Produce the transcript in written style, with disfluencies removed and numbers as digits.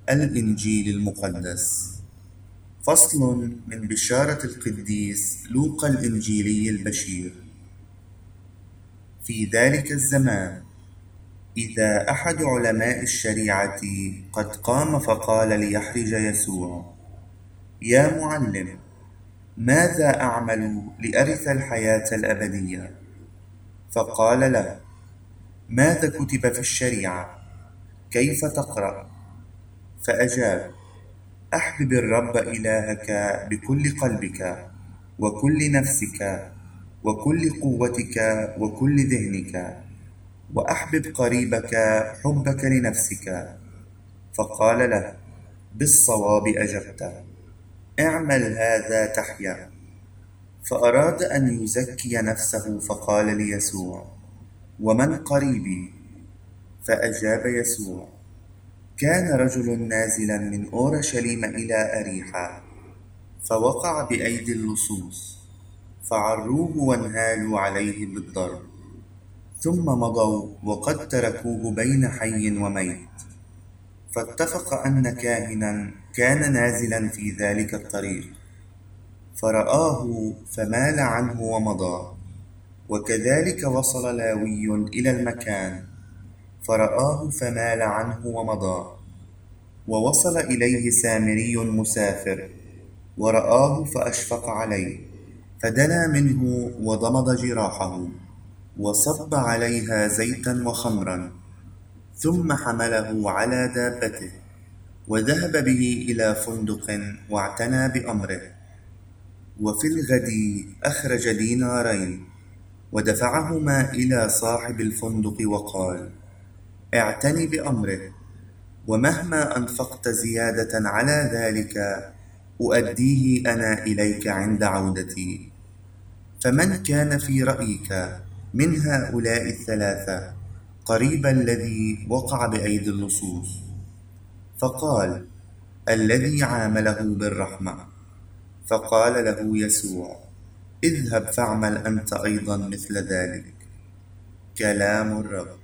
الإنجيل المقدس. فصل من بشارة القديس لوقا الإنجيلي البشير. في ذلك الزمان إذا أحد علماء الشريعة قد قام فقال ليحرج يسوع: يا معلم، ماذا أعمل لأرث الحياة الأبدية؟ فقال له: ماذا كتب في الشريعة؟ كيف تقرأ؟ فأجاب: أحبب الرب إلهك بكل قلبك وكل نفسك وكل قوتك وكل ذهنك، وأحبب قريبك حبك لنفسك. فقال له: بالصواب أجبت، اعمل هذا تحيا. فأراد أن يزكي نفسه فقال ليسوع: ومن قريبي؟ فأجاب يسوع: كان رجل نازلا من أورشليم إلى أريحة، فوقع بأيدي اللصوص، فعروه وانهالوا عليه بالضرب، ثم مضوا وقد تركوه بين حي وميت. فاتفق أن كاهنا كان نازلا في ذلك الطريق، فرآه فمال عنه ومضى. وكذلك وصل لاوي إلى المكان، فرآه فمال عنه ومضى. ووصل إليه سامري مسافر، ورآه فأشفق عليه، فدنا منه وضمد جراحه، وصب عليها زيتا وخمرا، ثم حمله على دابته وذهب به إلى فندق واعتنى بأمره. وفي الغد أخرج دينارين ودفعهما إلى صاحب الفندق وقال: اعتني بأمره، ومهما أنفقت زيادة على ذلك أؤديه أنا إليك عند عودتي. فمن كان في رأيك من هؤلاء الثلاثة قريب الذي وقع بأيدي اللصوص؟ فقال: الذي عامله بالرحمة. فقال له يسوع: اذهب فاعمل أنت أيضا مثل ذلك. كلام الرب.